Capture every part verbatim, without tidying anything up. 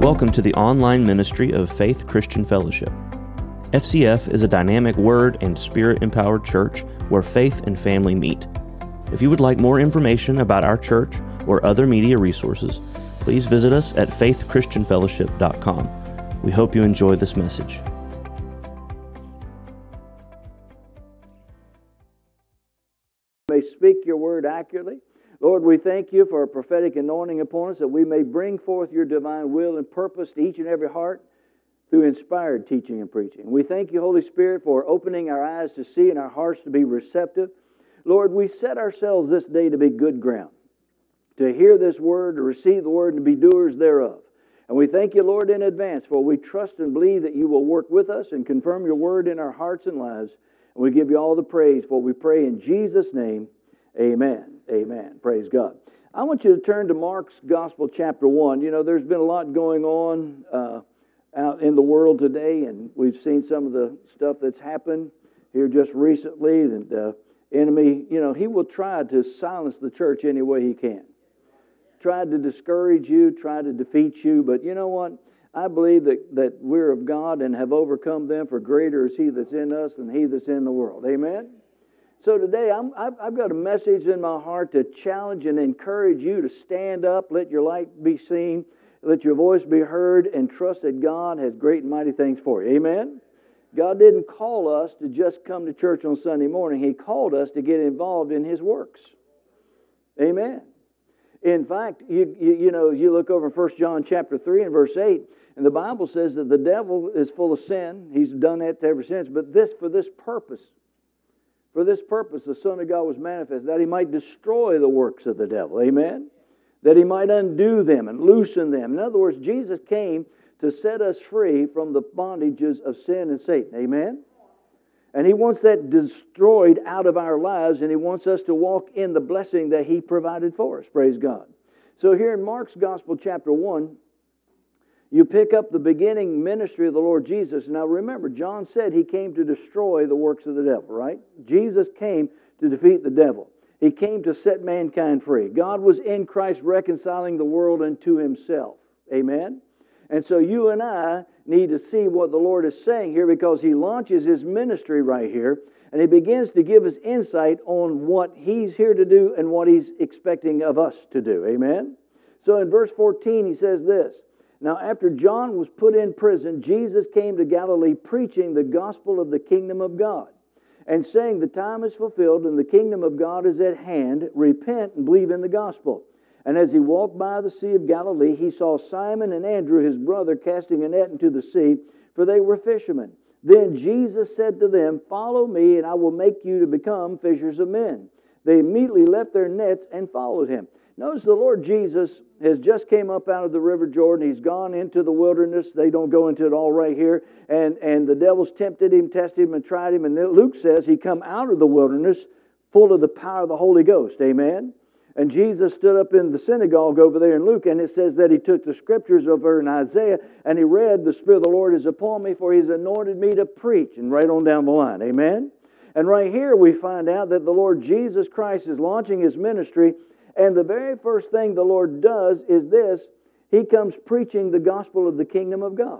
Welcome to the online ministry of Faith Christian Fellowship. F C F is a dynamic Word and Spirit-empowered church where faith and family meet. If you would like more information about our church or other media resources, please visit us at faith christian fellowship dot com. We hope you enjoy this message. May speak your word accurately. Lord, we thank you for a prophetic anointing upon us that we may bring forth your divine will and purpose to each and every heart through inspired teaching and preaching. We thank you, Holy Spirit, for opening our eyes to see and our hearts to be receptive. Lord, we set ourselves this day to be good ground, to hear this word, to receive the word, and to be doers thereof. And we thank you, Lord, in advance, for we trust and believe that you will work with us and confirm your word in our hearts and lives. And we give you all the praise, for we pray in Jesus' name, amen. Amen. Praise God. I want you to turn to Mark's Gospel, chapter one. You know, there's been a lot going on uh, out in the world today, and we've seen some of the stuff that's happened here just recently. And the enemy, you know, he will try to silence the church any way he can. Try to discourage you, try to defeat you. But you know what? I believe that, that we're of God and have overcome them, for greater is he that's in us than he that's in the world. Amen? So today, I'm, I've, I've got a message in my heart to challenge and encourage you to stand up, let your light be seen, let your voice be heard, and trust that God has great and mighty things for you. Amen? God didn't call us to just come to church on Sunday morning. He called us to get involved in His works. Amen? In fact, you, you, you know, you look over First John chapter three and verse eight, and the Bible says that the devil is full of sin. He's done that ever since, but this for this purpose. For this purpose, the Son of God was manifest, that He might destroy the works of the devil. Amen? That He might undo them and loosen them. In other words, Jesus came to set us free from the bondages of sin and Satan. Amen? And He wants that destroyed out of our lives, and He wants us to walk in the blessing that He provided for us. Praise God. So here in Mark's Gospel, chapter one, you pick up the beginning ministry of the Lord Jesus. Now remember, John said He came to destroy the works of the devil, right? Jesus came to defeat the devil. He came to set mankind free. God was in Christ reconciling the world unto Himself. Amen? And so you and I need to see what the Lord is saying here, because He launches His ministry right here, and He begins to give us insight on what He's here to do and what He's expecting of us to do. Amen? So in verse fourteen, He says this, "Now after John was put in prison, Jesus came to Galilee preaching the gospel of the kingdom of God, and saying, the time is fulfilled and the kingdom of God is at hand. Repent and believe in the gospel. And as He walked by the Sea of Galilee, He saw Simon and Andrew, his brother, casting a net into the sea, for they were fishermen. Then Jesus said to them, follow me, and I will make you to become fishers of men. They immediately left their nets and followed Him." Notice the Lord Jesus has just came up out of the River Jordan. He's gone into the wilderness. They don't go into it all right here. And, and the devils tempted Him, tested Him, and tried Him. And Luke says He come out of the wilderness full of the power of the Holy Ghost. Amen? And Jesus stood up in the synagogue over there in Luke, and it says that He took the scriptures over in Isaiah, and He read, the Spirit of the Lord is upon me, for He's anointed me to preach. And right on down the line. Amen? And right here we find out that the Lord Jesus Christ is launching His ministry. And the very first thing the Lord does is this: He comes preaching the gospel of the kingdom of God.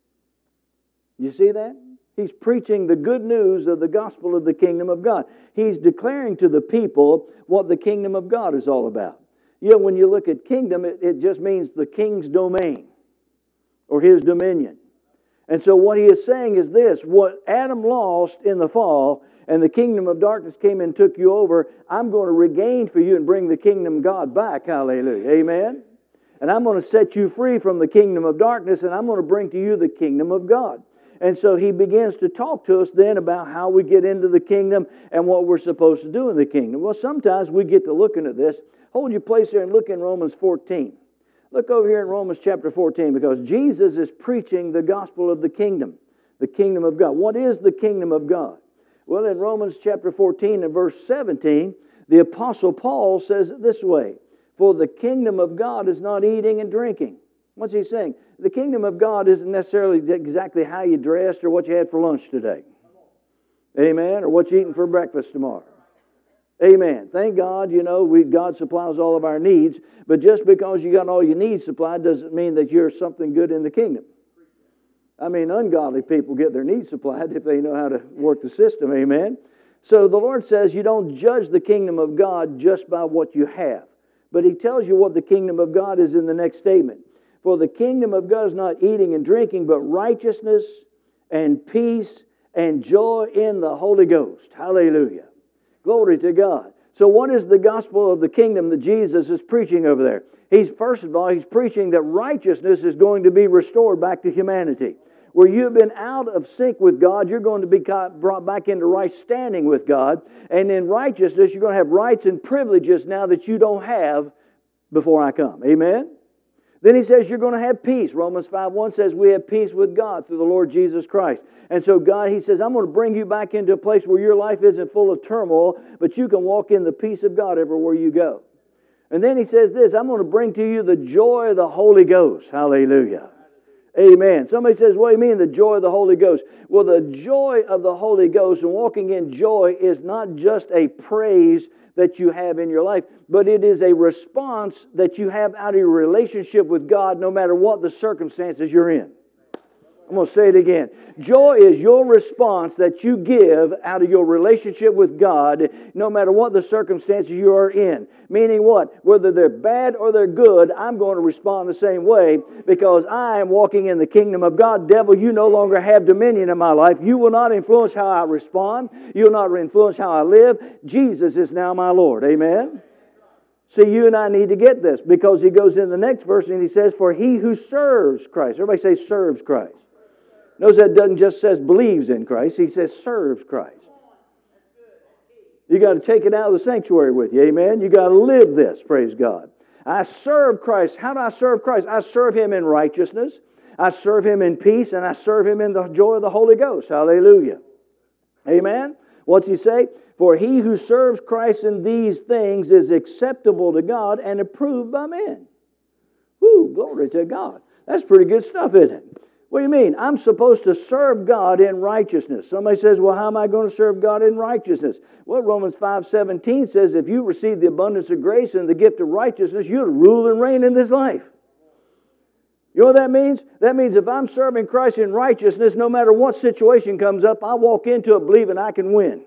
You see that? He's preaching the good news of the gospel of the kingdom of God. He's declaring to the people what the kingdom of God is all about. You know, when you look at kingdom, it, it just means the king's domain or his dominion. And so what He is saying is this: what Adam lost in the fall, and the kingdom of darkness came and took you over, I'm going to regain for you and bring the kingdom of God back. Hallelujah. Amen? And I'm going to set you free from the kingdom of darkness, and I'm going to bring to you the kingdom of God. And so He begins to talk to us then about how we get into the kingdom and what we're supposed to do in the kingdom. Well, sometimes we get to looking at this. Hold your place there and look in Romans fourteen. Look over here in Romans chapter fourteen, because Jesus is preaching the gospel of the kingdom, the kingdom of God. What is the kingdom of God? Well, in Romans chapter fourteen and verse seventeen, the Apostle Paul says it this way: for the kingdom of God is not eating and drinking. What's he saying? The kingdom of God isn't necessarily exactly how you dressed or what you had for lunch today. Amen? Or what you're eating for breakfast tomorrow. Amen. Thank God, you know, we, God supplies all of our needs, but just because you got all your needs supplied doesn't mean that you're something good in the kingdom. I mean, ungodly people get their needs supplied if they know how to work the system. Amen. So the Lord says you don't judge the kingdom of God just by what you have. But He tells you what the kingdom of God is in the next statement. For the kingdom of God is not eating and drinking, but righteousness and peace and joy in the Holy Ghost. Hallelujah. Glory to God. So what is the gospel of the kingdom that Jesus is preaching over there? He's, first of all, He's preaching that righteousness is going to be restored back to humanity. Where you've been out of sync with God, you're going to be brought back into right standing with God. And in righteousness, you're going to have rights and privileges now that you don't have before I come. Amen? Then He says you're going to have peace. Romans five one says we have peace with God through the Lord Jesus Christ. And so God, He says, I'm going to bring you back into a place where your life isn't full of turmoil, but you can walk in the peace of God everywhere you go. And then He says this, I'm going to bring to you the joy of the Holy Ghost. Hallelujah. Amen. Somebody says, what do you mean the joy of the Holy Ghost? Well, the joy of the Holy Ghost and walking in joy is not just a praise that you have in your life, but it is a response that you have out of your relationship with God no matter what the circumstances you're in. I'm going to say it again. Joy is your response that you give out of your relationship with God no matter what the circumstances you are in. Meaning what? Whether they're bad or they're good, I'm going to respond the same way because I am walking in the kingdom of God. Devil, you no longer have dominion in my life. You will not influence how I respond. You will not influence how I live. Jesus is now my Lord. Amen? See, you and I need to get this because He goes in the next verse and He says, for he who serves Christ. Everybody say serves Christ. Notice that doesn't just says believes in Christ. He says serves Christ. You got to take it out of the sanctuary with you. Amen. You got to live this. Praise God. I serve Christ. How do I serve Christ? I serve Him in righteousness. I serve Him in peace. And I serve Him in the joy of the Holy Ghost. Hallelujah. Amen. What's He say? For he who serves Christ in these things is acceptable to God and approved by men. Woo, glory to God. That's pretty good stuff, isn't it? What do you mean? I'm supposed to serve God in righteousness. Somebody says, well, how am I going to serve God in righteousness? Well, Romans five seventeen says, if you receive the abundance of grace and the gift of righteousness, you'll rule and reign in this life. You know what that means? That means if I'm serving Christ in righteousness, no matter what situation comes up, I walk into it believing I can win.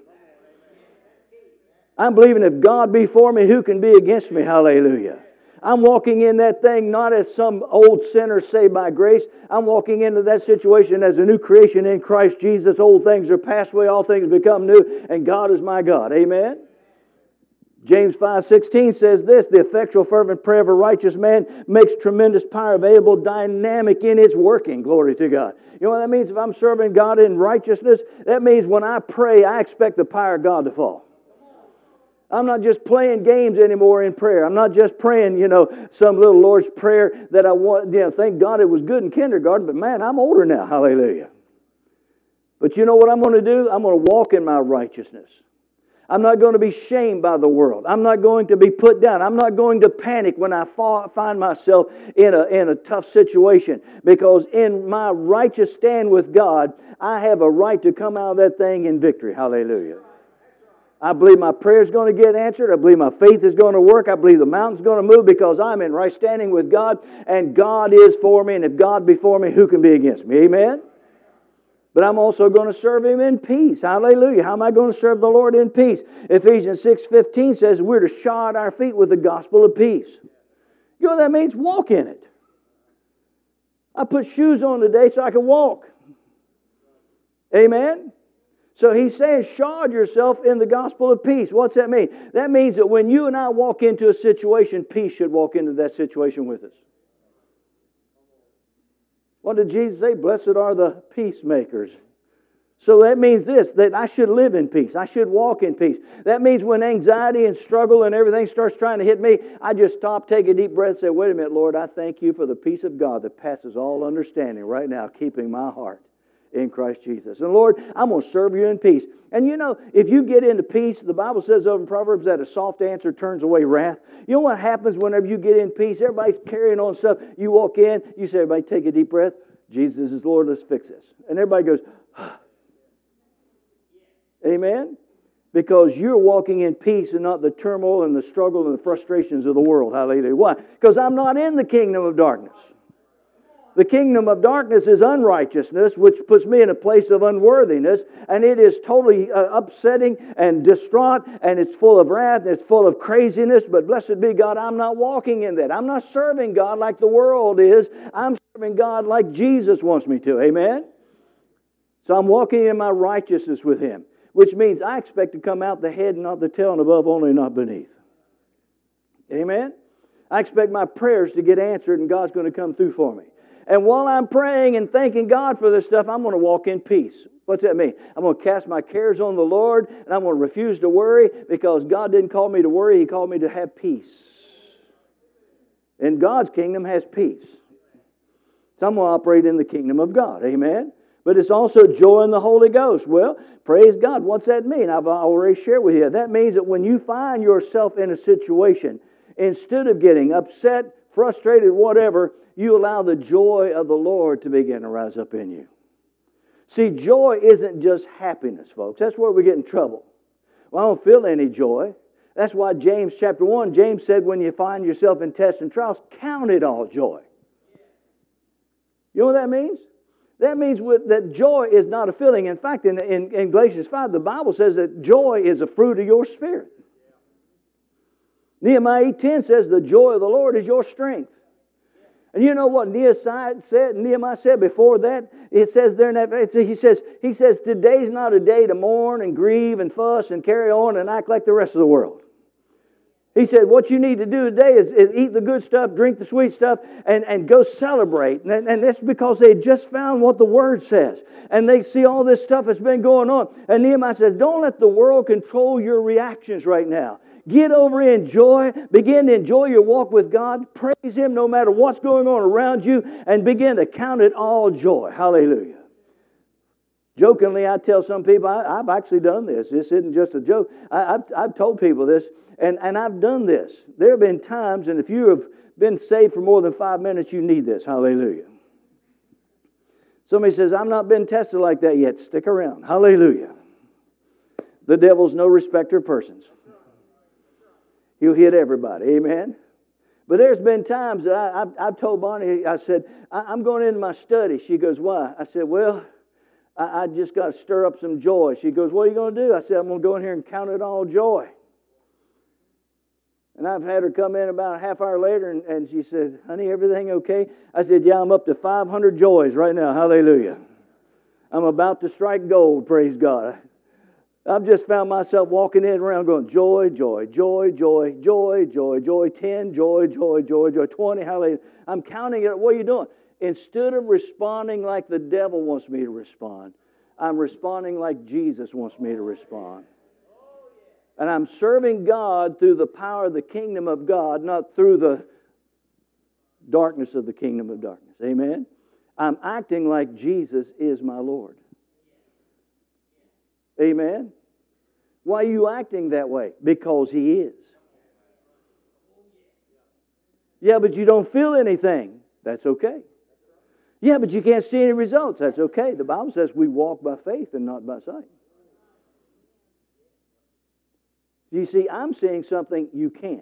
I'm believing if God be for me, who can be against me? Hallelujah. I'm walking in that thing not as some old sinner saved by grace. I'm walking into that situation as a new creation in Christ Jesus. Old things are passed away, all things become new, and God is my God. Amen? James five sixteen says this, the effectual fervent prayer of a righteous man makes tremendous power available, dynamic in its working. Glory to God. You know what that means? If I'm serving God in righteousness, that means when I pray, I expect the power of God to fall. I'm not just playing games anymore in prayer. I'm not just praying, you know, some little Lord's Prayer that I want, you know, thank God it was good in kindergarten, but man, I'm older now. Hallelujah. But you know what I'm going to do? I'm going to walk in my righteousness. I'm not going to be shamed by the world. I'm not going to be put down. I'm not going to panic when I fall, find myself in a, in a tough situation. Because in my righteous stand with God, I have a right to come out of that thing in victory. Hallelujah. I believe my prayer is going to get answered. I believe my faith is going to work. I believe the mountain's going to move because I'm in right standing with God and God is for me. And if God be for me, who can be against me? Amen? But I'm also going to serve Him in peace. Hallelujah. How am I going to serve the Lord in peace? Ephesians six fifteen says we're to shod our feet with the gospel of peace. You know what that means? Walk in it. I put shoes on today so I can walk. Amen? So he's saying, shod yourself in the gospel of peace. What's that mean? That means that when you and I walk into a situation, peace should walk into that situation with us. What did Jesus say? Blessed are the peacemakers. So that means this, that I should live in peace. I should walk in peace. That means when anxiety and struggle and everything starts trying to hit me, I just stop, take a deep breath, and say, wait a minute, Lord, I thank you for the peace of God that passes all understanding right now, keeping my heart in Christ Jesus. And Lord, I'm going to serve you in peace. And you know, if you get into peace, the Bible says over in Proverbs that a soft answer turns away wrath. You know what happens whenever you get in peace? Everybody's carrying on stuff. You walk in, you say, everybody take a deep breath. Jesus is Lord, let's fix this. And everybody goes, ah. Amen? Because you're walking in peace and not the turmoil and the struggle and the frustrations of the world. Hallelujah. Why? Because I'm not in the kingdom of darkness. The kingdom of darkness is unrighteousness, which puts me in a place of unworthiness, and it is totally uh, upsetting and distraught, and it's full of wrath, it's full of craziness, but blessed be God, I'm not walking in that. I'm not serving God like the world is. I'm serving God like Jesus wants me to. Amen? So I'm walking in my righteousness with Him, which means I expect to come out the head and not the tail, and above only, not beneath. Amen? I expect my prayers to get answered, and God's going to come through for me. And while I'm praying and thanking God for this stuff, I'm going to walk in peace. What's that mean? I'm going to cast my cares on the Lord, and I'm going to refuse to worry, because God didn't call me to worry. He called me to have peace. And God's kingdom has peace. So I'm going to operate in the kingdom of God. Amen? But it's also joy in the Holy Ghost. Well, praise God. What's that mean? I've already shared with you. That means that when you find yourself in a situation, instead of getting upset, frustrated, whatever, you allow the joy of the Lord to begin to rise up in you. See, joy isn't just happiness, folks. That's where we get in trouble. Well, I don't feel any joy. That's why James chapter one, James said, when you find yourself in tests and trials, count it all joy. You know what that means? That means with, that joy is not a feeling. In fact, in, in, in Galatians five, the Bible says that joy is a fruit of your spirit. Nehemiah eight ten says the joy of the Lord is your strength. And you know what Nehemiah said, Nehemiah said before that? It says there in that, he says, he says, today's not a day to mourn and grieve and fuss and carry on and act like the rest of the world. He said, what you need to do today is, is eat the good stuff, drink the sweet stuff, and, and go celebrate. And, and that's because they just found what the Word says. And they see all this stuff that's been going on. And Nehemiah says, don't let the world control your reactions right now. Get over in joy. Begin to enjoy your walk with God. Praise Him no matter what's going on around you. And begin to count it all joy. Hallelujah. Jokingly, I tell some people, I, I've actually done this. This isn't just a joke. I, I've, I've told people this, and, and I've done this. There have been times, and if you have been saved for more than five minutes, you need this. Hallelujah. Somebody says, I've not been tested like that yet. Stick around. Hallelujah. The devil's no respecter of persons. He'll hit everybody. Amen. But there's been times that I, I've, I've told Bonnie, I said, I, I'm going into my study. She goes, why? I said, well, I, I just got to stir up some joy. She goes, what are you going to do? I said, I'm going to go in here and count it all joy. And I've had her come in about a half hour later, and, and she said, honey, everything okay? I said, yeah, I'm up to five hundred joys right now. Hallelujah. I'm about to strike gold, praise God. I've just found myself walking in around going, joy, joy, joy, joy, joy, joy, joy, ten, joy, joy, joy, joy, twenty, hallelujah. I'm counting it. What are you doing? Instead of responding like the devil wants me to respond, I'm responding like Jesus wants me to respond. And I'm serving God through the power of the kingdom of God, not through the darkness of the kingdom of darkness. Amen? I'm acting like Jesus is my Lord. Amen? Why are you acting that way? Because He is. Yeah, but you don't feel anything. That's okay. Yeah, but you can't see any results. That's okay. The Bible says we walk by faith and not by sight. You see, I'm seeing something you can't.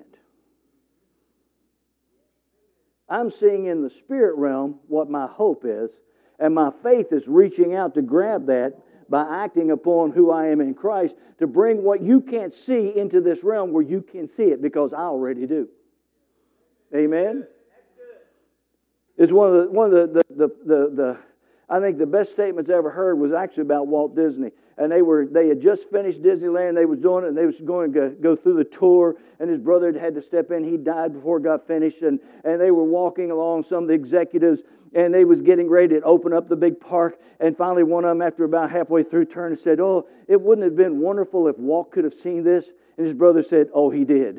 I'm seeing in the spirit realm what my hope is, and my faith is reaching out to grab that by acting upon who I am in Christ to bring what you can't see into this realm where you can see it, because I already do. Amen? It's one of the one of the the, the, the, the I think the best statements I ever heard was actually about Walt Disney. And they were they had just finished Disneyland. They was doing it, and they was going to go, go through the tour. And his brother had to step in. He died before it got finished. And, and they were walking along, some of the executives, and they was getting ready to open up the big park. And finally, one of them, after about halfway through, turned and said, "Oh, it wouldn't have been wonderful if Walt could have seen this." And his brother said, "Oh, he did.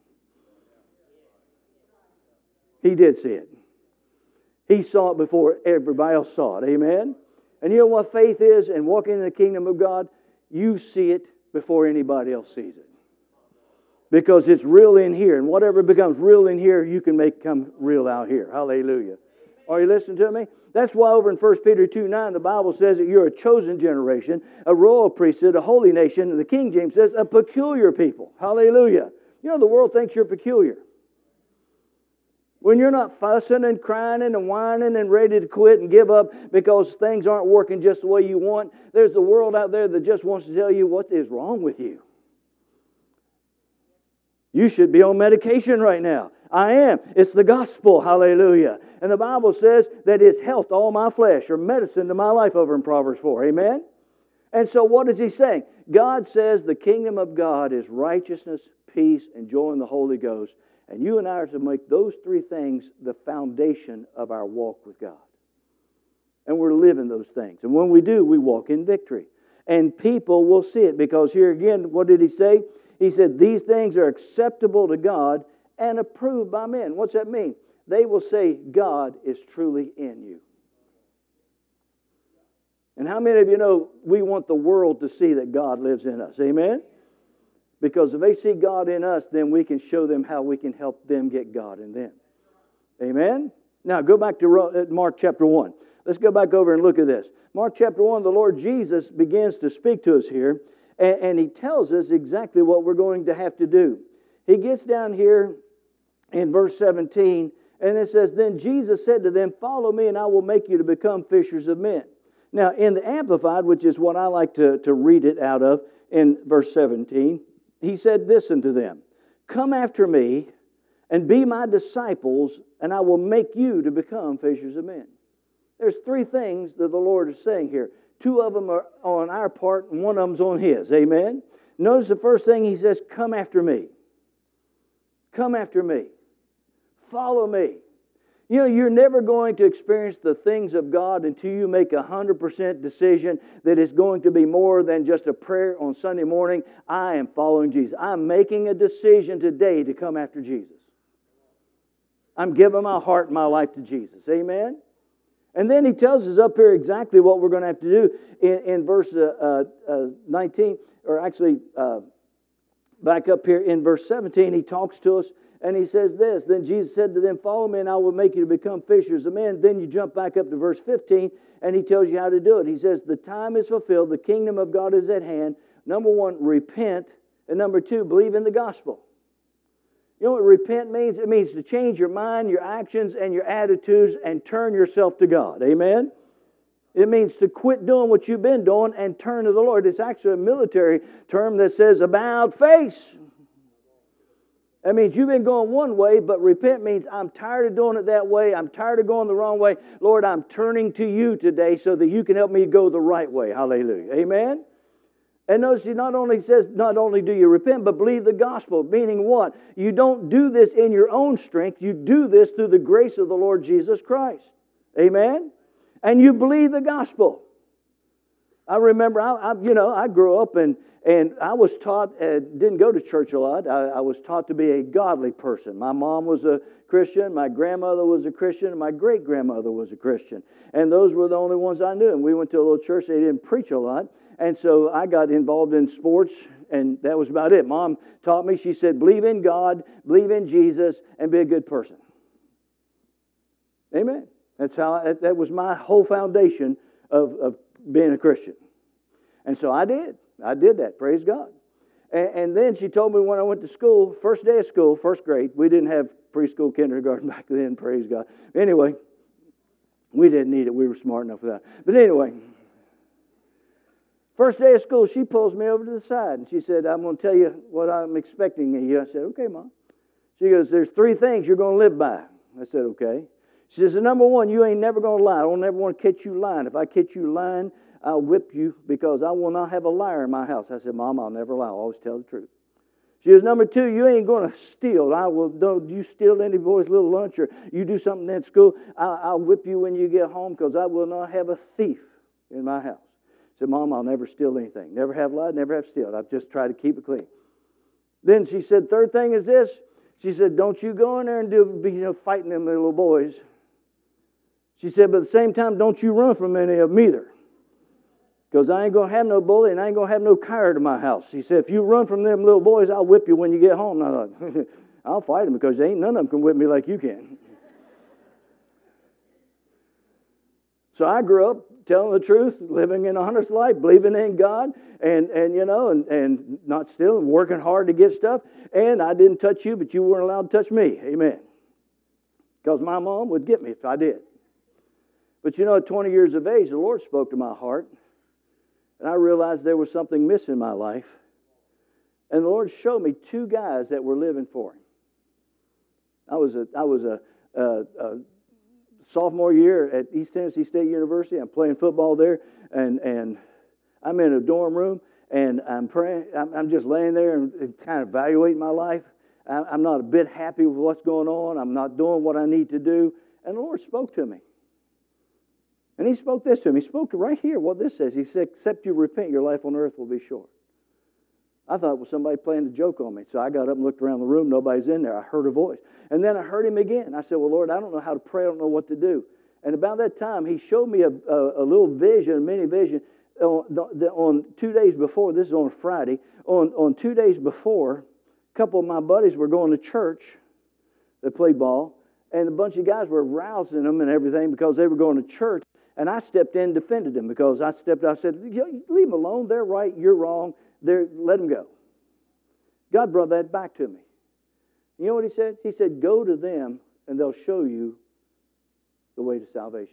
He did see it. He saw it before everybody else saw it." Amen? And you know what faith is and walking in the kingdom of God? You see it before anybody else sees it. Because it's real in here. And whatever becomes real in here, you can make come real out here. Hallelujah. Are you listening to me? That's why over in First Peter two nine, the Bible says that you're a chosen generation, a royal priesthood, a holy nation, and the King James says a peculiar people. Hallelujah. You know, the world thinks you're peculiar. When you're not fussing and crying and whining and ready to quit and give up because things aren't working just the way you want, there's the world out there that just wants to tell you what is wrong with you. You should be on medication right now. I am. It's the gospel. Hallelujah. And the Bible says that it's health to all my flesh, or medicine to my life over in Proverbs four. Amen? And so what is he saying? God says the kingdom of God is righteousness, peace, and joy in the Holy Ghost. And you and I are to make those three things the foundation of our walk with God. And we're living those things. And when we do, we walk in victory. And people will see it. Because here again, what did he say? He said, these things are acceptable to God and approved by men. What's that mean? They will say, God is truly in you. And how many of you know we want the world to see that God lives in us? Amen? Because if they see God in us, then we can show them how we can help them get God in them. Amen? Now, go back to Mark chapter one. Let's go back over and look at this. Mark chapter one, the Lord Jesus begins to speak to us here, and, and He tells us exactly what we're going to have to do. He gets down here in verse seventeen, and it says, then Jesus said to them, follow me, and I will make you to become fishers of men. Now, in the Amplified, which is what I like to, to read it out of, in verse seventeen, He said this unto them, come after me and be my disciples, and I will make you to become fishers of men. There's three things that the Lord is saying here. Two of them are on our part, and one of them's on His. Amen? Notice the first thing He says, come after me. Come after me. Follow me. You know, you're never going to experience the things of God until you make a one hundred percent decision that it's going to be more than just a prayer on Sunday morning. I am following Jesus. I'm making a decision today to come after Jesus. I'm giving my heart and my life to Jesus. Amen? And then He tells us up here exactly what we're going to have to do in, in verse uh, uh, nineteen, or actually uh, back up here in verse seventeen, He talks to us. And He says this, then Jesus said to them, follow me and I will make you to become fishers of men. Then you jump back up to verse fifteen and He tells you how to do it. He says, the time is fulfilled, the kingdom of God is at hand. Number one, repent. And number two, believe in the gospel. You know what repent means? It means to change your mind, your actions, and your attitudes and turn yourself to God. Amen? It means to quit doing what you've been doing and turn to the Lord. It's actually a military term that says about face. That means you've been going one way, but repent means I'm tired of doing it that way. I'm tired of going the wrong way. Lord, I'm turning to You today so that You can help me go the right way. Hallelujah. Amen? And notice He not only says, not only do you repent, but believe the gospel. Meaning what? You don't do this in your own strength. You do this through the grace of the Lord Jesus Christ. Amen? And you believe the gospel. I remember, I, I, you know, I grew up and, and I was taught, uh, didn't go to church a lot. I, I was taught to be a godly person. My mom was a Christian, my grandmother was a Christian, and my great-grandmother was a Christian. And those were the only ones I knew. And we went to a little church, they didn't preach a lot. And so I got involved in sports, and that was about it. Mom taught me, she said, believe in God, believe in Jesus, and be a good person. Amen. That's how, I, that was my whole foundation of, of being a Christian. And so I did. I did that. Praise God. And, and then she told me when I went to school, first day of school, first grade, we didn't have preschool, kindergarten back then, praise God. Anyway, we didn't need it. We were smart enough for that. But anyway, first day of school, she pulls me over to the side and she said, I'm going to tell you what I'm expecting of you. I said, okay, Mom. She goes, there's three things you're going to live by. I said, okay. She says, number one, you ain't never going to lie. I don't ever want to catch you lying. If I catch you lying, I'll whip you because I will not have a liar in my house. I said, Mom, I'll never lie. I'll always tell the truth. She says, number two, you ain't going to steal. I will. Don't you steal any boy's little lunch or you do something at school, I'll, I'll whip you when you get home because I will not have a thief in my house. I said, Mom, I'll never steal anything. Never have lied, never have stealed. I've just tried to keep it clean. Then she said, third thing is this. She said, don't you go in there and do, you know, fighting them little boys. She said, but at the same time, don't you run from any of them either. Because I ain't going to have no bully and I ain't going to have no coward in my house. She said, if you run from them little boys, I'll whip you when you get home. And I thought, I'll fight them because ain't none of them can whip me like you can. So I grew up telling the truth, living an honest life, believing in God, and, and you know, and, and not stealing, working hard to get stuff. And I didn't touch you, but you weren't allowed to touch me. Amen. Because my mom would get me if I did. But you know, at twenty years of age, the Lord spoke to my heart, and I realized there was something missing in my life. And the Lord showed me two guys that were living for Him. I was a, I was a, a, a sophomore year at East Tennessee State University. I'm playing football there, and, and I'm in a dorm room, and I'm praying. I'm, I'm just laying there and, and kind of evaluating my life. I, I'm not a bit happy with what's going on. I'm not doing what I need to do. And the Lord spoke to me. And He spoke this to me. He spoke right here what this says. He said, except you repent, your life on earth will be short. I thought it was somebody playing a joke on me. So I got up and looked around the room. Nobody's in there. I heard a voice. And then I heard Him again. I said, well, Lord, I don't know how to pray. I don't know what to do. And about that time, He showed me a, a, a little vision, a mini vision, on, the, on two days before. This is on Friday. On, on two days before, a couple of my buddies were going to church that played ball. And a bunch of guys were rousing them and everything because they were going to church. And I stepped in and defended them because I stepped out and said, leave them alone. They're right. You're wrong. They're, let them go. God brought that back to me. You know what He said? He said, go to them and they'll show you the way to salvation.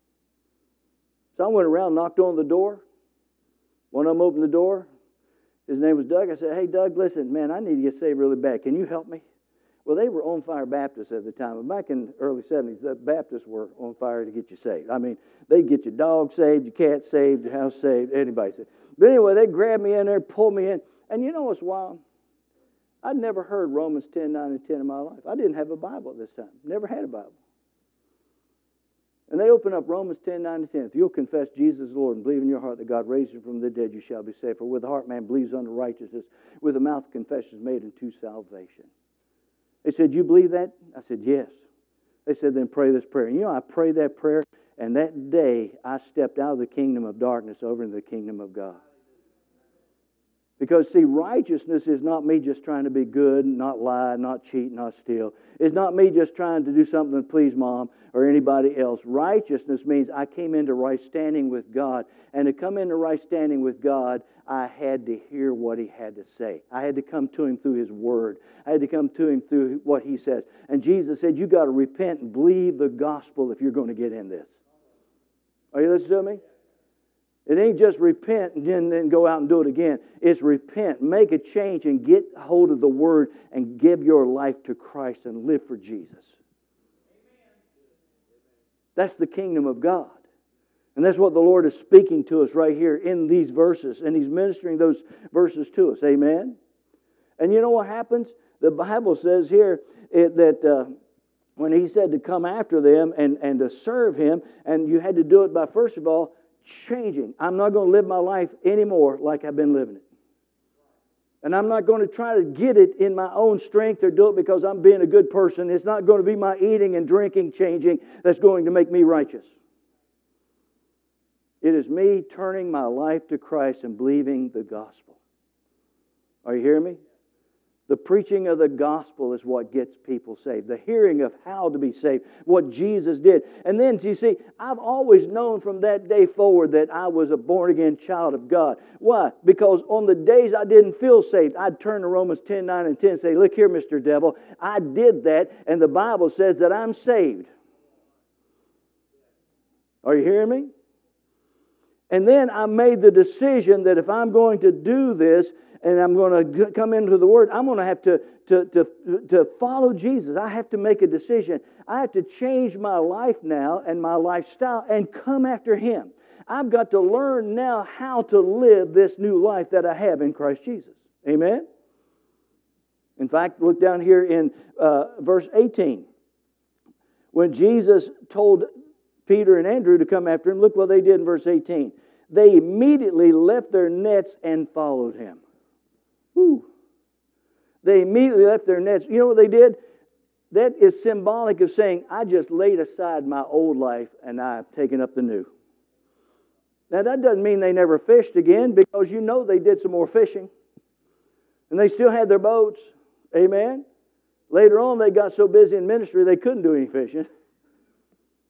So I went around, knocked on the door. One of them opened the door. His name was Doug. I said, hey, Doug, listen, man, I need to get saved really bad. Can you help me? Well, they were on fire Baptists at the time. Back in the early seventies, the Baptists were on fire to get you saved. I mean, they'd get your dog saved, your cat saved, your house saved, anybody saved. But anyway, they grabbed me in there, pulled me in. And you know what's wild? I'd never heard Romans ten, nine, and ten in my life. I didn't have a Bible at this time. Never had a Bible. And they opened up Romans ten, nine, and ten. If you'll confess Jesus is Lord and believe in your heart that God raised Him from the dead, you shall be saved. For with the heart man believes unto righteousness, with the mouth confession is made unto salvation. They said, you believe that? I said, yes. They said, then pray this prayer. And you know, I prayed that prayer, and that day I stepped out of the kingdom of darkness over into the kingdom of God. Because, see, righteousness is not me just trying to be good, not lie, not cheat, not steal. It's not me just trying to do something to please Mom or anybody else. Righteousness means I came into right standing with God. And to come into right standing with God, I had to hear what He had to say. I had to come to Him through His Word. I had to come to Him through what He says. And Jesus said, you got to repent and believe the gospel if you're going to get in this. Are you listening to me? It ain't just repent and then, then go out and do it again. It's repent, make a change, and get hold of the Word and give your life to Christ and live for Jesus. That's the kingdom of God. And that's what the Lord is speaking to us right here in these verses. And He's ministering those verses to us. Amen? And you know what happens? The Bible says here it, that uh, when He said to come after them and, and to serve Him, and you had to do it by, first of all, changing. I'm not going to live my life anymore like I've been living it. And I'm not going to try to get it in my own strength or do it because I'm being a good person. It's not going to be my eating and drinking changing that's going to make me righteous. It is me turning my life to Christ and believing the gospel. Are you hearing me? The preaching of the gospel is what gets people saved. The hearing of how to be saved. What Jesus did. And then, you see, I've always known from that day forward that I was a born-again child of God. Why? Because on the days I didn't feel saved, I'd turn to Romans ten, nine, and ten and say, look here, Mister Devil, I did that, and the Bible says that I'm saved. Are you hearing me? And then I made the decision that if I'm going to do this, and I'm going to come into the Word, I'm going to have to, to, to, to follow Jesus. I have to make a decision. I have to change my life now and my lifestyle and come after Him. I've got to learn now how to live this new life that I have in Christ Jesus. Amen? In fact, look down here in uh, verse eighteen. When Jesus told Peter and Andrew to come after Him, look what they did in verse eighteen. They immediately left their nets and followed Him. Whew. They immediately left their nets. You know what they did? That is symbolic of saying, I just laid aside my old life and I've taken up the new. Now that doesn't mean they never fished again, because you know they did some more fishing. And they still had their boats. Amen? Later on they got so busy in ministry they couldn't do any fishing.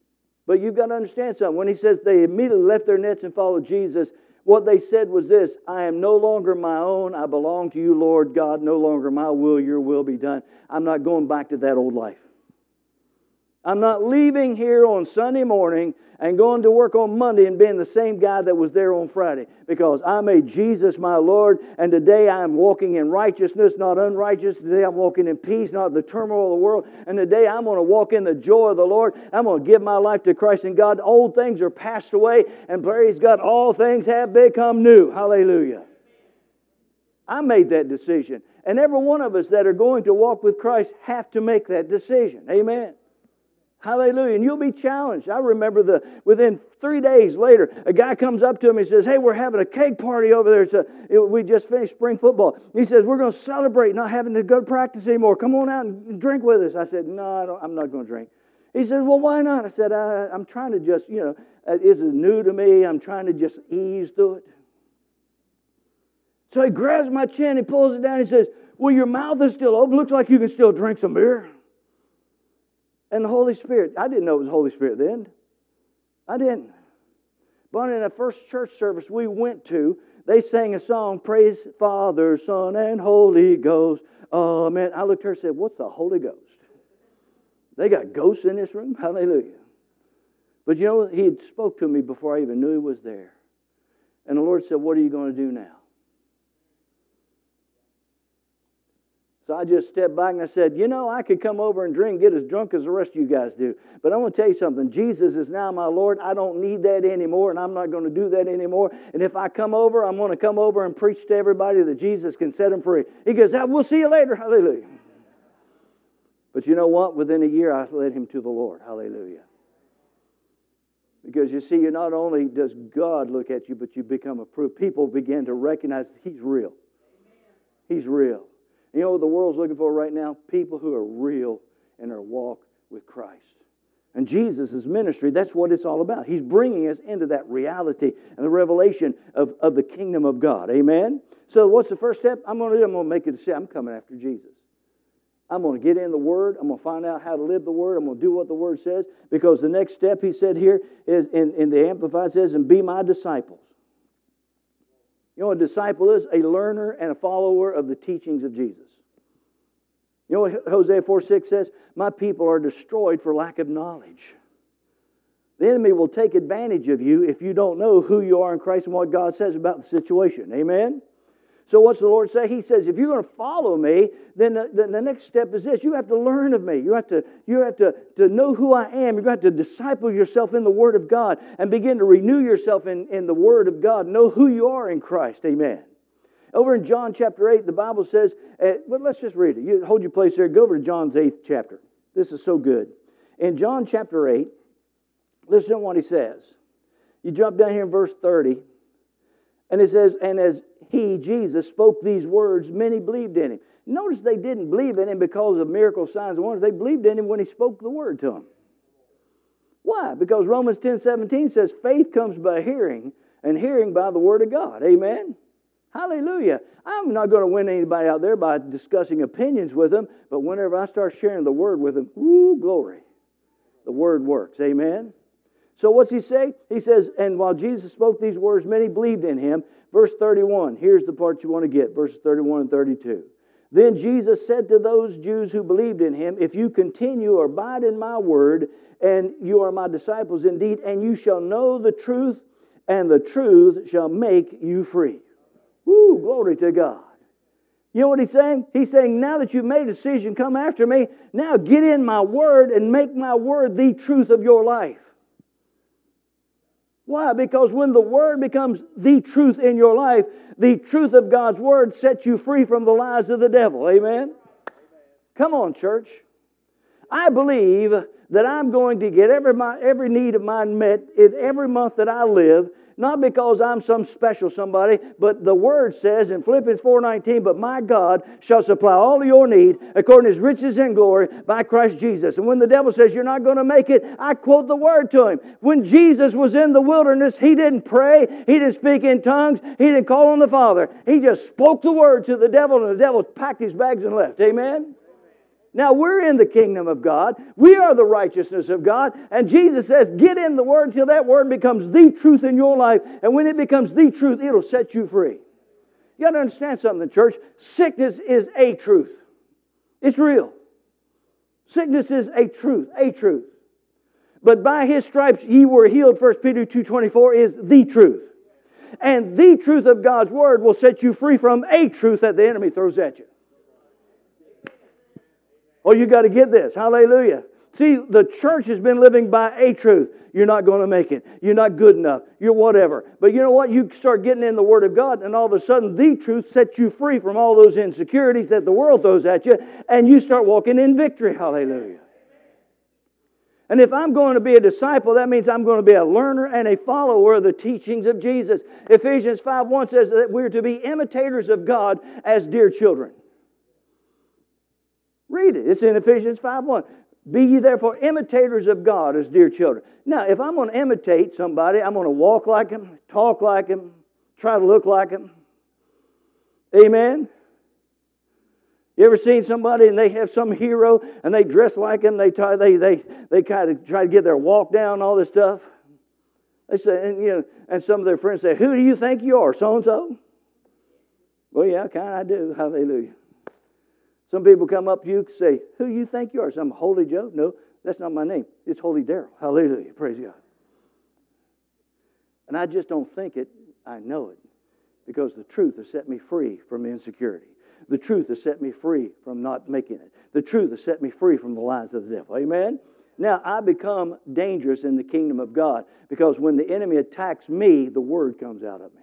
But you've got to understand something. When he says they immediately left their nets and followed Jesus, what they said was this: I am no longer my own. I belong to you, Lord God. No longer my will, your will be done. I'm not going back to that old life. I'm not leaving here on Sunday morning and going to work on Monday and being the same guy that was there on Friday, because I made Jesus my Lord, and today I am walking in righteousness, not unrighteous. Today I'm walking in peace, not the turmoil of the world. And today I'm going to walk in the joy of the Lord. I'm going to give my life to Christ and God. Old things are passed away, and praise God, all things have become new. Hallelujah. I made that decision. And every one of us that are going to walk with Christ have to make that decision. Amen. Hallelujah. And you'll be challenged. I remember the within three days later, a guy comes up to me and says, hey, we're having a cake party over there. It's a, it, we just finished spring football. He says, we're going to celebrate not having to go to practice anymore. Come on out and drink with us. I said, no, I don't, I'm not going to drink. He says, well, why not? I said, I, I'm trying to just, you know, this is new to me. I'm trying to just ease through it. So he grabs my chin, he pulls it down, he says, well, your mouth is still open. Looks like you can still drink some beer. And the Holy Spirit, I didn't know it was the Holy Spirit then. I didn't. But in the first church service we went to, they sang a song, Praise Father, Son, and Holy Ghost. Oh, man. I looked at her and said, what's the Holy Ghost? They got ghosts in this room? Hallelujah. But you know, he had spoke to me before I even knew he was there. And the Lord said, what are you going to do now? So I just stepped back and I said, you know, I could come over and drink, get as drunk as the rest of you guys do. But I want to tell you something. Jesus is now my Lord. I don't need that anymore, and I'm not going to do that anymore. And if I come over, I'm going to come over and preach to everybody that Jesus can set them free. He goes, we'll see you later. Hallelujah. But you know what? Within a year, I led him to the Lord. Hallelujah. Because you see, you not only does God look at you, but you become approved. People begin to recognize He's real. He's real. You know what the world's looking for right now? People who are real in their walk with Christ. And Jesus' ministry, that's what it's all about. He's bringing us into that reality and the revelation of, of the kingdom of God. Amen? So what's the first step? I'm going to do, I'm going to make a decision. I'm coming after Jesus. I'm going to get in the Word. I'm going to find out how to live the Word. I'm going to do what the Word says. Because the next step, he said here, is in, in the Amplified says, and be my disciples. You know what a disciple is? A learner and a follower of the teachings of Jesus. You know what Hosea four six says? My people are destroyed for lack of knowledge. The enemy will take advantage of you if you don't know who you are in Christ and what God says about the situation. Amen? So what's the Lord say? He says, if you're going to follow me, then the, then the next step is this. You have to learn of me. You have to, you have to, to know who I am. You've got to disciple yourself in the Word of God and begin to renew yourself in, in the Word of God. Know who you are in Christ. Amen. Over in John chapter eight, the Bible says, uh, well, let's just read it. You hold your place there. Go over to John's eighth chapter. This is so good. In John chapter eight, listen to what he says. You jump down here in verse thirty. And it says, and as he, Jesus, spoke these words, many believed in him. Notice they didn't believe in him because of miracle signs and wonders. They believed in him when he spoke the word to them. Why? Because Romans ten seventeen says, faith comes by hearing, and hearing by the word of God. Amen? Hallelujah. I'm not going to win anybody out there by discussing opinions with them, but whenever I start sharing the word with them, woo, glory. The word works. Amen? So what's he say? He says, and while Jesus spoke these words, many believed in him. Verse thirty-one, here's the part you want to get, verses thirty-one and thirty-two. Then Jesus said to those Jews who believed in him, if you continue or abide in my word, and you are my disciples indeed, and you shall know the truth, and the truth shall make you free. Woo, glory to God. You know what he's saying? He's saying, now that you've made a decision, come after me, now get in my word and make my word the truth of your life. Why? Because when the Word becomes the truth in your life, the truth of God's Word sets you free from the lies of the devil. Amen? Amen. Come on, church. I believe that I'm going to get every, my, every need of mine met in every month that I live, not because I'm some special somebody, but the Word says in Philippians four nineteen, but my God shall supply all of your need according to His riches and glory by Christ Jesus. And when the devil says you're not going to make it, I quote the Word to him. When Jesus was in the wilderness, He didn't pray, He didn't speak in tongues, He didn't call on the Father. He just spoke the Word to the devil, and the devil packed his bags and left. Amen? Now we're in the kingdom of God. We are the righteousness of God. And Jesus says, get in the Word until that Word becomes the truth in your life. And when it becomes the truth, it'll set you free. You got to understand something, church. Sickness is a truth. It's real. Sickness is a truth, a truth. But by His stripes ye were healed, First Peter two twenty-four is the truth. And the truth of God's Word will set you free from a truth that the enemy throws at you. Oh, you got to get this. Hallelujah. See, the church has been living by a truth. You're not going to make it. You're not good enough. You're whatever. But you know what? You start getting in the Word of God, and all of a sudden, the truth sets you free from all those insecurities that the world throws at you, and you start walking in victory. Hallelujah. And if I'm going to be a disciple, that means I'm going to be a learner and a follower of the teachings of Jesus. Ephesians five one says that we're to be imitators of God as dear children. Read it. It's in Ephesians five one. Be ye therefore imitators of God as dear children. Now, if I'm going to imitate somebody, I'm going to walk like him, talk like him, try to look like him. Amen? You ever seen somebody and they have some hero and they dress like him, they try, they they they kind of try to get their walk down, all this stuff? They say, and you know, and some of their friends say, who do you think you are, so-and-so? Well, yeah, kind of I do. Hallelujah. Some people come up to you and say, who do you think you are? Some Holy Joe? No, that's not my name. It's Holy Daryl. Hallelujah. Praise God. And I just don't think it. I know it. Because the truth has set me free from insecurity. The truth has set me free from not making it. The truth has set me free from the lies of the devil. Amen? Now, I become dangerous in the kingdom of God because when the enemy attacks me, the word comes out of me.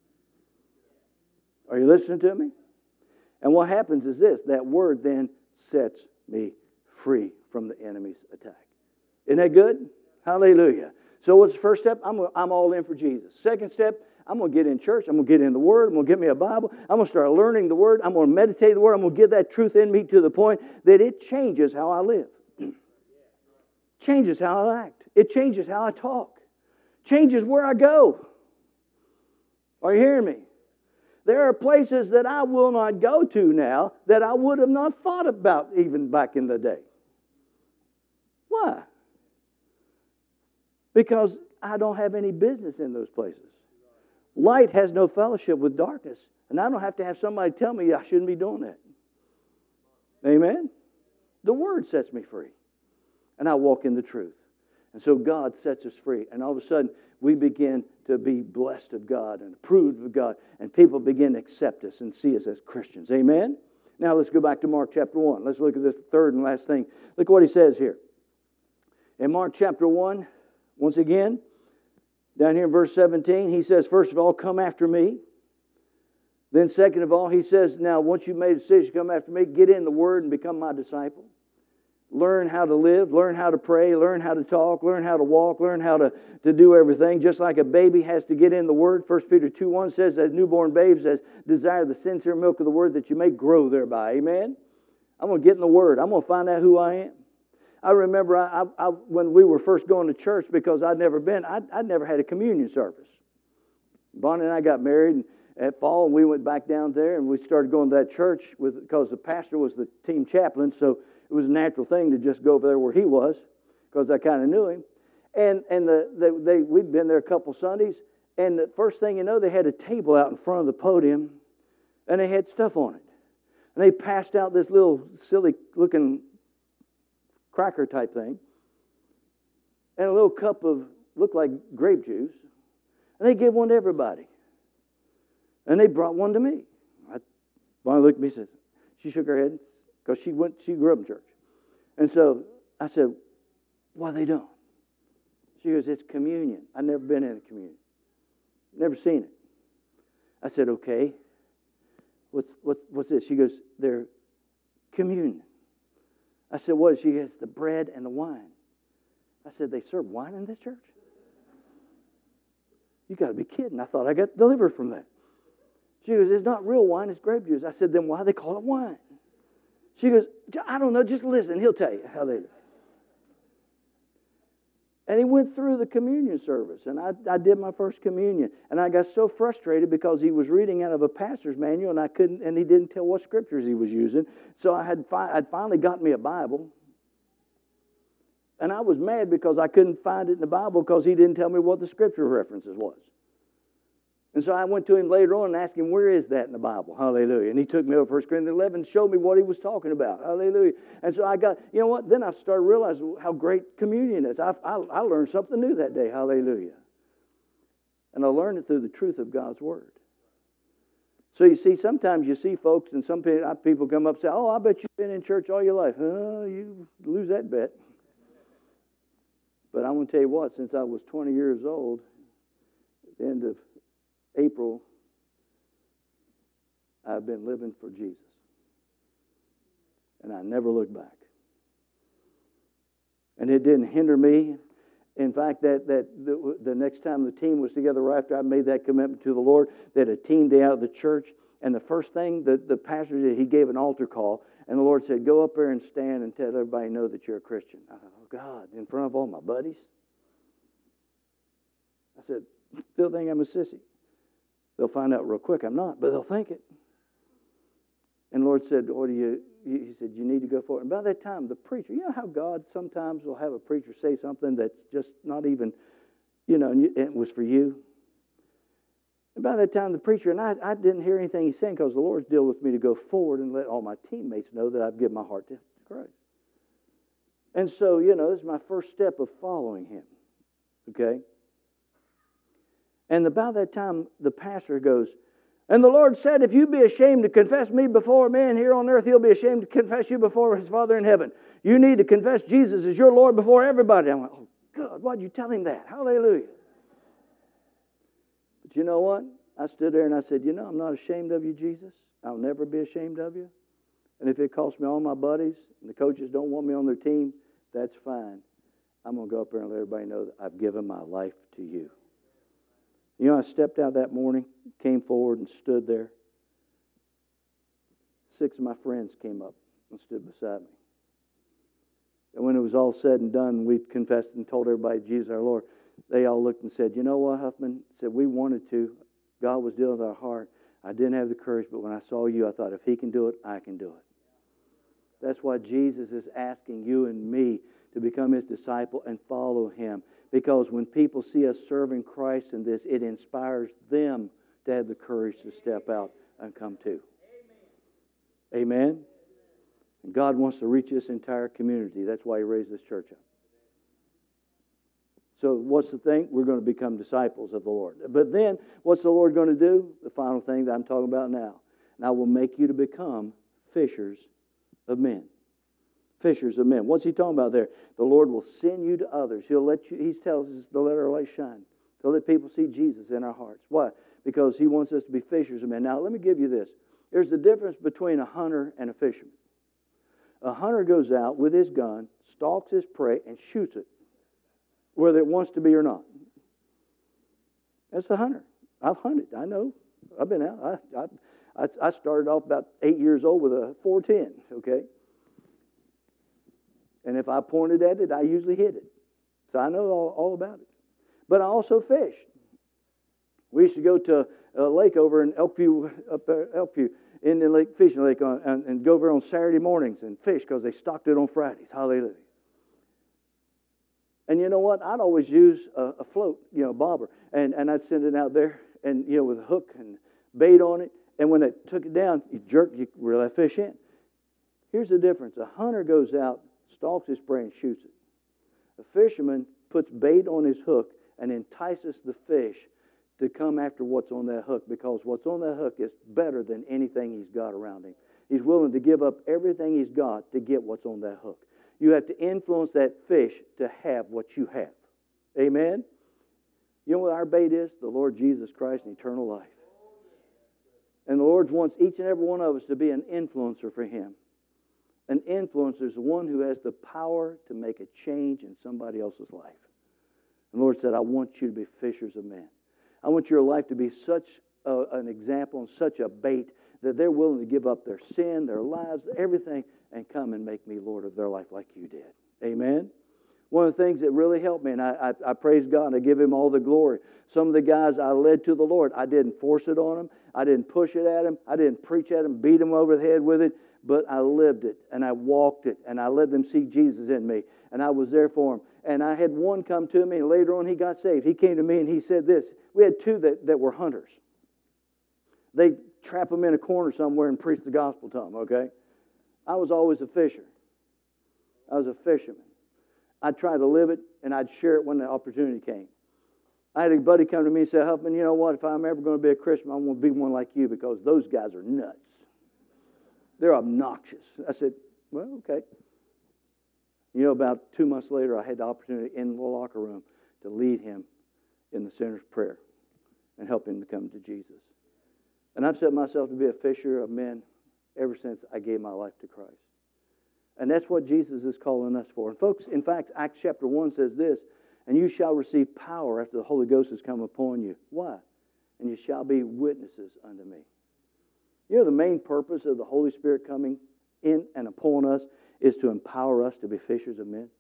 Are you listening to me? And what happens is this, that word then sets me free from the enemy's attack. Isn't that good? Hallelujah. So what's the first step? I'm, I'm all in for Jesus. Second step, I'm going to get in church. I'm going to get in the Word. I'm going to get me a Bible. I'm going to start learning the Word. I'm going to meditate the Word. I'm going to get that truth in me to the point that it changes how I live. Changes how I act. It changes how I talk. Changes where I go. Are you hearing me? There are places that I will not go to now that I would have not thought about even back in the day. Why? Because I don't have any business in those places. Light has no fellowship with darkness. And I don't have to have somebody tell me I shouldn't be doing that. Amen? The Word sets me free. And I walk in the truth. And so God sets us free. And all of a sudden, we begin to be blessed of God and approved of God. And people begin to accept us and see us as Christians. Amen? Now let's go back to Mark chapter one. Let's look at this third and last thing. Look what he says here. In Mark chapter one, once again, down here in verse seventeen, he says, first of all, come after me. Then second of all, he says, now once you've made a decision to come after me, get in the Word and become my disciple. Learn how to live, learn how to pray, learn how to talk, learn how to walk, learn how to, to do everything. Just like a baby has to get in the Word. First Peter two one says, as newborn babes, as desire the sincere milk of the Word, that you may grow thereby. Amen? I'm going to get in the Word. I'm going to find out who I am. I remember I, I, I, when we were first going to church, because I'd never been, I'd, I'd never had a communion service. Bonnie and I got married and at fall, and we went back down there, and we started going to that church with because the pastor was the team chaplain, so it was a natural thing to just go over there where he was, because I kind of knew him. And and the, the they we'd been there a couple Sundays, and the first thing you know, they had a table out in front of the podium, and they had stuff on it. And they passed out this little silly-looking cracker type thing, and a little cup of, looked like grape juice, and they gave one to everybody. And they brought one to me. I, Bonnie looked at me and said, she shook her head, because she went, she grew up in church. And so I said, what are they doing? She goes, it's communion. I've never been in a communion. Never seen it. I said, okay. What's what's what's this? She goes, they're communion. I said, what is she? It's the bread and the wine. I said, they serve wine in this church? You got to be kidding. I thought I got delivered from that. She goes, it's not real wine, it's grape juice. I said, then why do they call it wine? She goes, I don't know, just listen. He'll tell you how they do. And he went through the communion service, and I, I did my first communion. And I got so frustrated because he was reading out of a pastor's manual, and I couldn't, and he didn't tell what scriptures he was using. So I had fi- I'd finally got me a Bible. And I was mad because I couldn't find it in the Bible because he didn't tell me what the scripture references was. And so I went to him later on and asked him, where is that in the Bible? Hallelujah. And he took me over First Corinthians eleven and showed me what he was talking about. Hallelujah. And so I got, you know what? Then I started realizing how great communion is. I, I, I learned something new that day. Hallelujah. And I learned it through the truth of God's Word. So you see, sometimes you see folks and some people come up and say, oh, I bet you've been in church all your life. Oh, you lose that bet. But I'm going to tell you what, since I was twenty years old, at the end of April, I've been living for Jesus. And I never looked back. And it didn't hinder me. In fact, that, that the, the next time the team was together, right after I made that commitment to the Lord, they had a team day out of the church. And the first thing that the pastor did, he gave an altar call. And the Lord said, go up there and stand and tell everybody know that you're a Christian. I thought, oh, God, in front of all my buddies? I said, still think I'm a sissy. They'll find out real quick I'm not, but they'll think it. And the Lord said, what do you, he said, you need to go for it. And by that time, the preacher, you know how God sometimes will have a preacher say something that's just not even, you know, and, you, and it was for you. And by that time, the preacher, and I, I didn't hear anything he's saying because the Lord's deal with me to go forward and let all my teammates know that I've given my heart to Christ. And so, you know, this is my first step of following him. Okay? And about that time, the pastor goes, and the Lord said, if you be ashamed to confess me before men here on earth, he'll be ashamed to confess you before his Father in heaven. You need to confess Jesus as your Lord before everybody. I went, oh, God, why'd you tell him that? Hallelujah. But you know what? I stood there and I said, you know, I'm not ashamed of you, Jesus. I'll never be ashamed of you. And if it costs me all my buddies and the coaches don't want me on their team, that's fine. I'm going to go up there and let everybody know that I've given my life to you. You know, I stepped out that morning, came forward and stood there. Six of my friends came up and stood beside me. And when it was all said and done, we confessed and told everybody, Jesus our Lord, they all looked and said, you know what, Huffman? Said, we wanted to. God was dealing with our heart. I didn't have the courage, but when I saw you, I thought, if he can do it, I can do it. That's why Jesus is asking you and me to become his disciple and follow him. Because when people see us serving Christ in this, it inspires them to have the courage to step out and come too. Amen? Amen? And God wants to reach this entire community. That's why he raised this church up. So what's the thing? We're going to become disciples of the Lord. But then, what's the Lord going to do? The final thing that I'm talking about now. And I will make you to become fishers of men. Fishers of men. What's he talking about there? The Lord will send you to others. He'll let you, he tells us to let our light shine. To let people see Jesus in our hearts. Why? Because he wants us to be fishers of men. Now, let me give you this. There's the difference between a hunter and a fisherman. A hunter goes out with his gun, stalks his prey, and shoots it, whether it wants to be or not. That's a hunter. I've hunted. I know. I've been out. I, I, I started off about eight years old with a four ten, okay? And if I pointed at it, I usually hit it. So I know all, all about it. But I also fish. We used to go to a lake over in Elkview, up there, Elkview, in the lake, fishing lake, on, and, and go over on Saturday mornings and fish because they stocked it on Fridays. Hallelujah. And you know what? I'd always use a, a float, you know, a bobber, and, and I'd send it out there, and you know, with a hook and bait on it. And when it took it down, you jerk, you reel that fish in. Here's the difference: a hunter goes out, stalks his prey, and shoots it. A fisherman puts bait on his hook and entices the fish to come after what's on that hook, because what's on that hook is better than anything he's got around him. He's willing to give up everything he's got to get what's on that hook. You have to influence that fish to have what you have. Amen? You know what our bait is? The Lord Jesus Christ and eternal life. And the Lord wants each and every one of us to be an influencer for him. An influencer is the one who has the power to make a change in somebody else's life. And the Lord said, I want you to be fishers of men. I want your life to be such a, an example and such a bait that they're willing to give up their sin, their lives, everything, and come and make me Lord of their life like you did. Amen? One of the things that really helped me, and I, I, I praise God and I give Him all the glory. Some of the guys I led to the Lord, I didn't force it on them. I didn't push it at them. I didn't preach at them, beat them over the head with it. But I lived it, and I walked it, and I let them see Jesus in me. And I was there for them. And I had one come to me, and later on he got saved. He came to me and he said this. We had two that, that were hunters. They'd trap them in a corner somewhere and preach the gospel to them, okay? I was always a fisher. I was a fisherman. I'd try to live it, and I'd share it when the opportunity came. I had a buddy come to me and say, Huffman, you know what? If I'm ever going to be a Christian, I want to be one like you because those guys are nuts. They're obnoxious. I said, well, okay. You know, about two months later, I had the opportunity in the locker room to lead him in the sinner's prayer and help him to come to Jesus. And I've set myself to be a fisher of men ever since I gave my life to Christ. And that's what Jesus is calling us for. And folks, in fact, Acts chapter one says this, and you shall receive power after the Holy Ghost has come upon you. Why? And you shall be witnesses unto me. You know, the main purpose of the Holy Spirit coming in and upon us is to empower us to be fishers of men,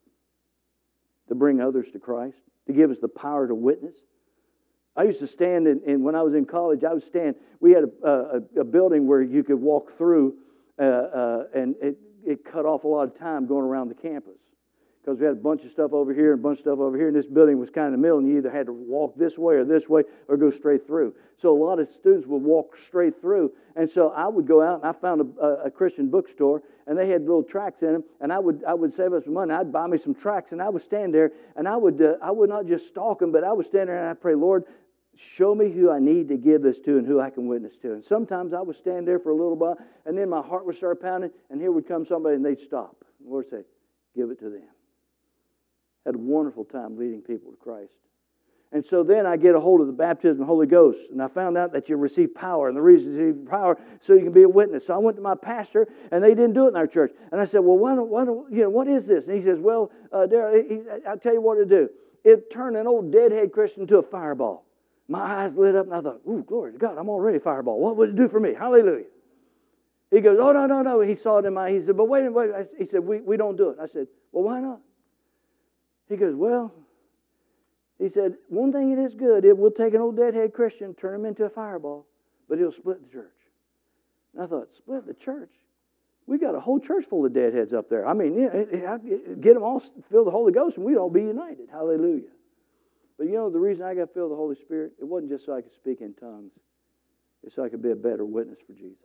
to bring others to Christ, to give us the power to witness. I used to stand, in, in when I was in college, I would stand, we had a, a, a building where you could walk through, uh, uh, and it, it cut off a lot of time going around the campus. Because we had a bunch of stuff over here and a bunch of stuff over here, and this building was kind of in the middle, and you either had to walk this way or this way or go straight through. So a lot of students would walk straight through, and so I would go out, and I found a, a Christian bookstore, and they had little tracts in them, and I would I would save up some money. I'd buy me some tracts, and I would stand there, and I would uh, I would not just stalk them, but I would stand there and I'd pray, Lord, show me who I need to give this to and who I can witness to. And sometimes I would stand there for a little while, and then my heart would start pounding, and here would come somebody, and they'd stop. The Lord would say, give it to them. Had a wonderful time leading people to Christ. And so then I get a hold of the baptism of the Holy Ghost, and I found out that you receive power, and the reason you receive power so you can be a witness. So I went to my pastor, and they didn't do it in our church. And I said, well, why don't, why don't, you know, what is this? And he says, well, uh, Darrell, I'll tell you what to do. It turned an old deadhead Christian into a fireball. My eyes lit up, and I thought, ooh, glory to God, I'm already a fireball. What would it do for me? Hallelujah. He goes, oh, no, no, no. He saw it in my, he said, but wait, wait. He said, we, we don't do it. I said, well, why not? He goes, well, he said, one thing it is good, it will take an old deadhead Christian, turn him into a fireball, but he'll split the church. And I thought, split the church? We got a whole church full of deadheads up there. I mean, you know, get them all filled with the Holy Ghost and we'd all be united. Hallelujah. But you know, the reason I got filled with the Holy Spirit, it wasn't just so I could speak in tongues. It's so I could be a better witness for Jesus.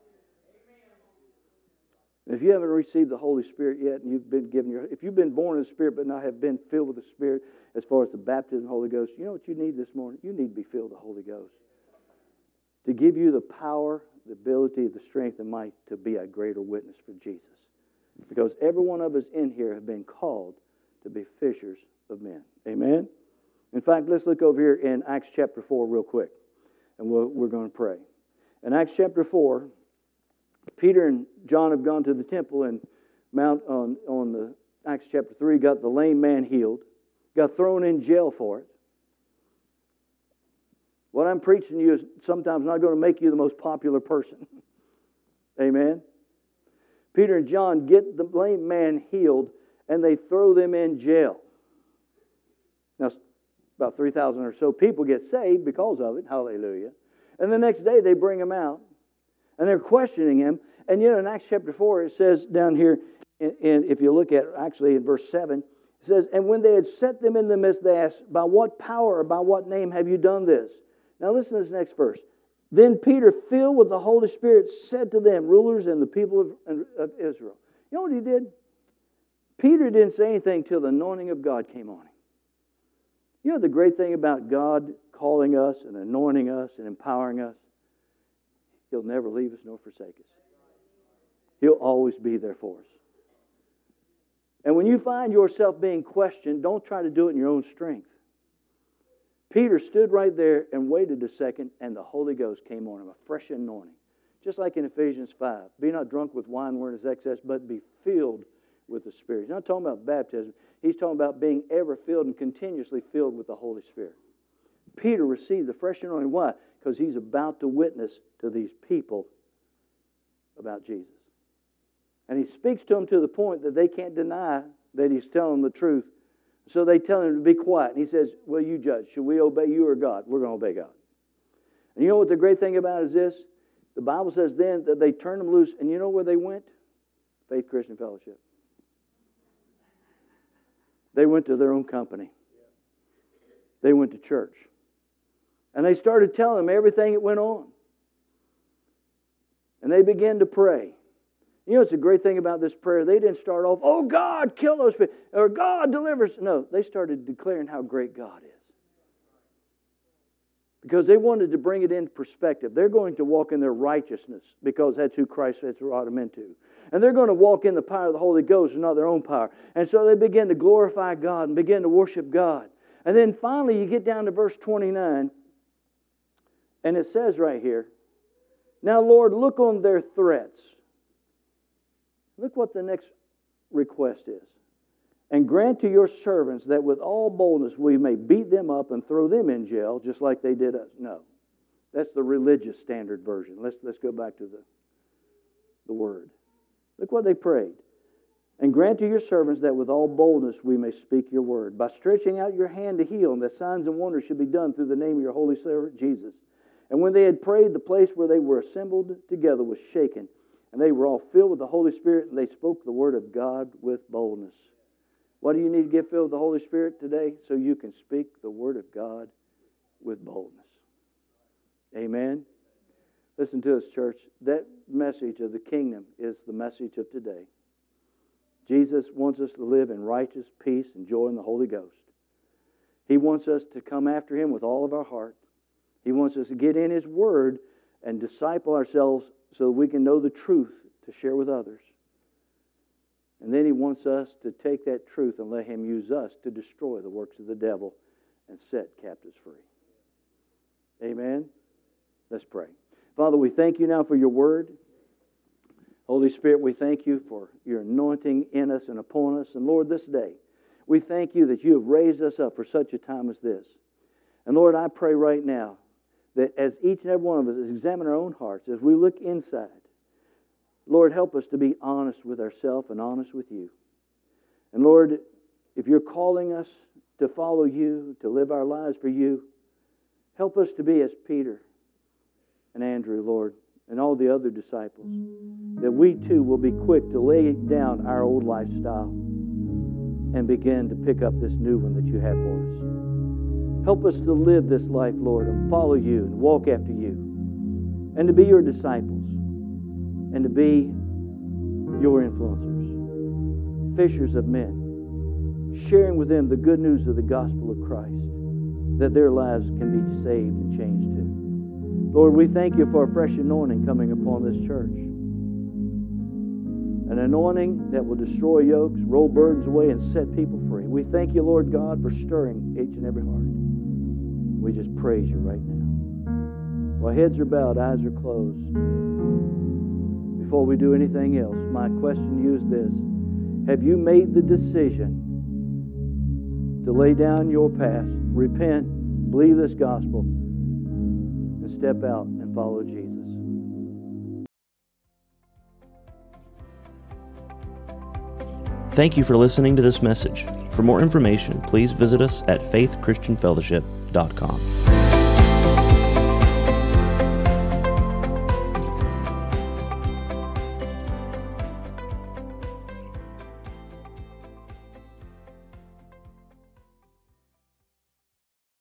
If you haven't received the Holy Spirit yet, and you've been given your, if you've been born in the Spirit but not have been filled with the Spirit as far as the baptism of the Holy Ghost, you know what you need this morning? You need to be filled with the Holy Ghost to give you the power, the ability, the strength, and might to be a greater witness for Jesus. Because every one of us in here have been called to be fishers of men. Amen? In fact, let's look over here in Acts chapter four real quick, and we'll, we're going to pray. In Acts chapter four, Peter and John have gone to the temple and Mount on, on the Acts chapter three, got the lame man healed, got thrown in jail for it. What I'm preaching to you is sometimes not going to make you the most popular person. Amen? Peter and John get the lame man healed, and they throw them in jail. Now, about three thousand or so people get saved because of it. Hallelujah. And the next day they bring him out. And they're questioning him. And you know, in Acts chapter four, it says down here, in, in, if you look at actually in verse seven, it says, and when they had set them in the midst, they asked, by what power or by what name have you done this? Now listen to this next verse. Then Peter, filled with the Holy Spirit, said to them, rulers and the people of, of Israel. You know what he did? Peter didn't say anything till the anointing of God came on him. You know the great thing about God calling us and anointing us and empowering us? He'll never leave us nor forsake us. He'll always be there for us. And when you find yourself being questioned, don't try to do it in your own strength. Peter stood right there and waited a second, and the Holy Ghost came on him, a fresh anointing. Just like in Ephesians five. Be not drunk with wine wherein is excess, but be filled with the Spirit. He's not talking about baptism. He's talking about being ever filled and continuously filled with the Holy Spirit. Peter received the fresh anointing. Why? Because he's about to witness to these people about Jesus. And he speaks to them to the point that they can't deny that he's telling them the truth. So they tell him to be quiet. And he says, well, you judge. Should we obey you or God? We're going to obey God. And you know what the great thing about it is this? The Bible says then that they turned them loose. And you know where they went? Faith Christian Fellowship. They went to their own company. They went to church. And they started telling them everything that went on. And they began to pray. You know, it's a great thing about this prayer. They didn't start off, oh, God, kill those people, or God, deliver us. No, they started declaring how great God is. Because they wanted to bring it into perspective. They're going to walk in their righteousness because that's who Christ has brought them into. And they're going to walk in the power of the Holy Ghost and not their own power. And so they begin to glorify God and begin to worship God. And then finally you get down to verse twenty-nine, and it says right here, now, Lord, look on their threats. Look what the next request is. And grant to your servants that with all boldness we may beat them up and throw them in jail, just like they did us. No. That's the religious standard version. Let's, let's go back to the, the word. Look what they prayed. And grant to your servants that with all boldness we may speak your word, by stretching out your hand to heal, and that signs and wonders should be done through the name of your holy servant Jesus. And when they had prayed, the place where they were assembled together was shaken, and they were all filled with the Holy Spirit, and they spoke the word of God with boldness. What do you need to get filled with the Holy Spirit today? So you can speak the word of God with boldness. Amen? Listen to us, church. That message of the kingdom is the message of today. Jesus wants us to live in righteous peace and joy in the Holy Ghost. He wants us to come after Him with all of our heart. He wants us to get in His Word and disciple ourselves so that we can know the truth to share with others. And then He wants us to take that truth and let Him use us to destroy the works of the devil and set captives free. Amen? Let's pray. Father, we thank You now for Your Word. Holy Spirit, we thank You for Your anointing in us and upon us. And Lord, this day, we thank You that You have raised us up for such a time as this. And Lord, I pray right now that as each and every one of us examine our own hearts, as we look inside, Lord, help us to be honest with ourselves and honest with You. And Lord, if You're calling us to follow You, to live our lives for You, help us to be as Peter and Andrew, Lord, and all the other disciples, that we too will be quick to lay down our old lifestyle and begin to pick up this new one that You have for us. Help us to live this life, Lord, and follow You and walk after You, and to be Your disciples, and to be Your influencers, fishers of men, sharing with them the good news of the gospel of Christ, that their lives can be saved and changed too. Lord, we thank You for a fresh anointing coming upon this church. An anointing that will destroy yokes, roll burdens away, and set people free. We thank You, Lord God, for stirring each and every heart. We just praise You right now. While heads are bowed, eyes are closed. Before we do anything else, my question to You is this. Have you made the decision to lay down your past, repent, believe this gospel, and step out and follow Jesus? Thank you for listening to this message. For more information, please visit us at faith christian fellowship dot com.